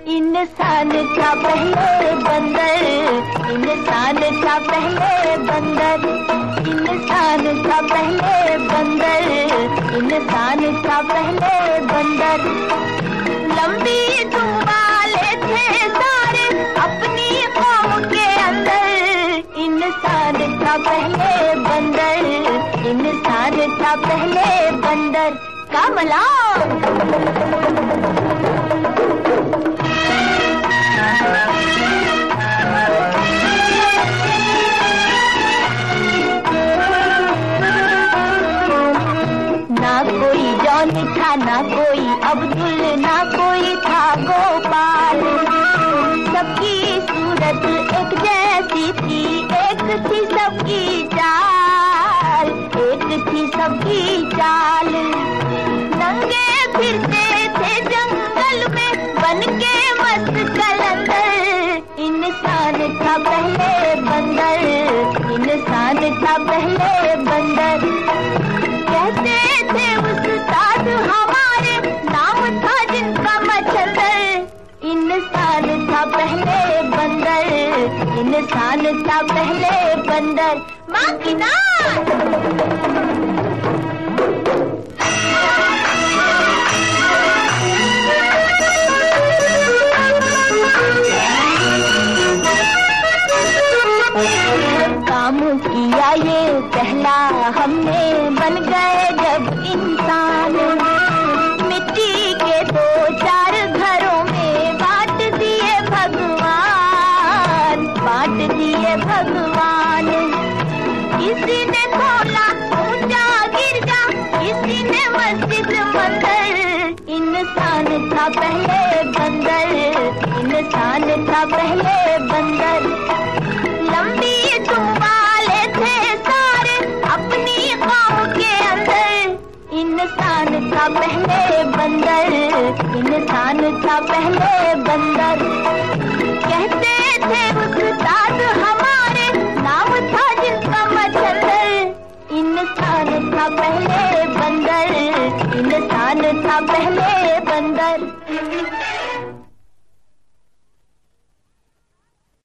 इंसान था पहले बंदर, इंसान था पहले बंदर, इंसान था पहले बंदर, इंसान था पहले बंदर। लंबी दुम वाले थे सारे अपनी कौम के अंदर। इंसान था पहले बंदर, इंसान था पहले बंदर। कमला ना कोई जॉन था, ना कोई अब्दुल, ना कोई था गोपाल। सबकी सूरत एक जैसी थी, एक थी सबकी चाल, एक थी सबकी चाल। नंगे फिरते थे जंगल में बनके मस्त कलंदर। इंसान था पहले बंदर, इंसान था पहले बंदर। कहते थे उस्ताद हमारे, नाम था जिनका मच्छर। इंसान था पहले बंदर, इंसान था पहले बंदर। माँ की नाच काम किया ये पहला हमने, बन गए जब इंसान। मिट्टी के 2-4 घरों में बांट दिए भगवान, बांट दिए भगवान। किसी ने खोला ऊंचा गिरजा, किसी ने मस्जिद मंदिर। इंसान था पहले बंदर, इंसान था पहले बंदर। लंबी दुम वाले थे सारे अपनी कौम के अंदर। इंसान था पहले बंदर, इंसान था पहले बंदर। कहते थे उस्ताद हम